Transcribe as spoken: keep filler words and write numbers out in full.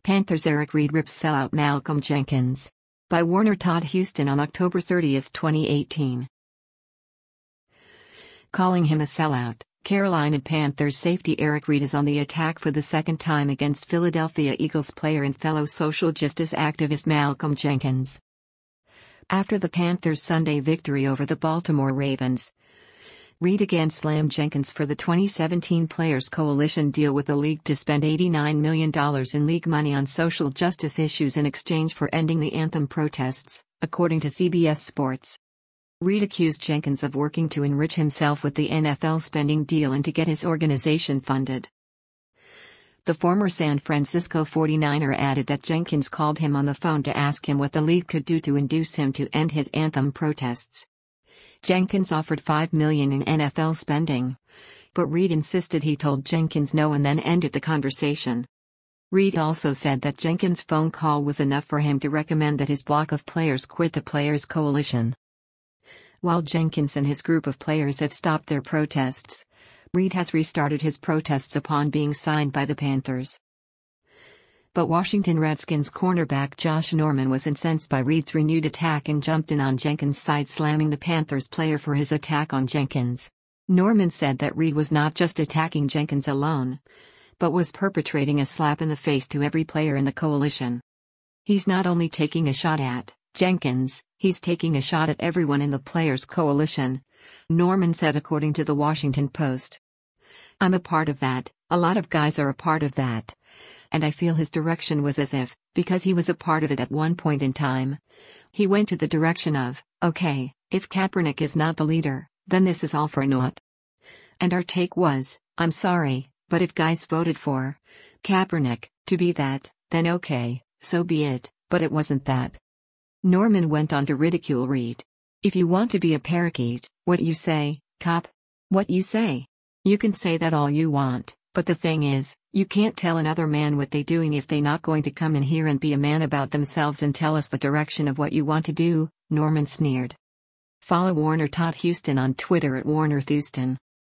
Panthers Eric Reid rips sellout Malcolm Jenkins. By Warner Todd Houston on October thirtieth, twenty eighteen. Calling him a sellout, Carolina Panthers safety Eric Reid is on the attack for the second time against Philadelphia Eagles player and fellow social justice activist Malcolm Jenkins. After the Panthers' Sunday victory over the Baltimore Ravens, Reid again slammed Jenkins for the twenty seventeen Players Coalition deal with the league to spend eighty-nine million dollars in league money on social justice issues in exchange for ending the anthem protests, according to C B S Sports. Reid accused Jenkins of working to enrich himself with the N F L spending deal and to get his organization funded. The former San Francisco forty-niner added that Jenkins called him on the phone to ask him what the league could do to induce him to end his anthem protests. Jenkins offered five million dollars in N F L spending, but Reid insisted he told Jenkins no and then ended the conversation. Reid also said that Jenkins' phone call was enough for him to recommend that his block of players quit the Players Coalition. While Jenkins and his group of players have stopped their protests, Reid has restarted his protests upon being signed by the Panthers. But Washington Redskins cornerback Josh Norman was incensed by Reid's renewed attack and jumped in on Jenkins' side, slamming the Panthers player for his attack on Jenkins. Norman said that Reid was not just attacking Jenkins alone, but was perpetrating a slap in the face to every player in the coalition. He's not only taking a shot at Jenkins, he's taking a shot at everyone in the Players Coalition, Norman said according to the Washington Post. I'm a part of that, a lot of guys are a part of that. And I feel his direction was as if, because he was a part of it at one point in time, he went to the direction of, okay, if Kaepernick is not the leader, then this is all for naught. And our take was, I'm sorry, but if guys voted for Kaepernick to be that, then okay, so be it, but it wasn't that. Norman went on to ridicule Reid. If you want to be a parakeet, what you say, cop? What you say? You can say that all you want. But the thing is, you can't tell another man what they doing if they not going to come in here and be a man about themselves and tell us the direction of what you want to do, Norman sneered. Follow Warner Todd Houston on Twitter at Warner Houston.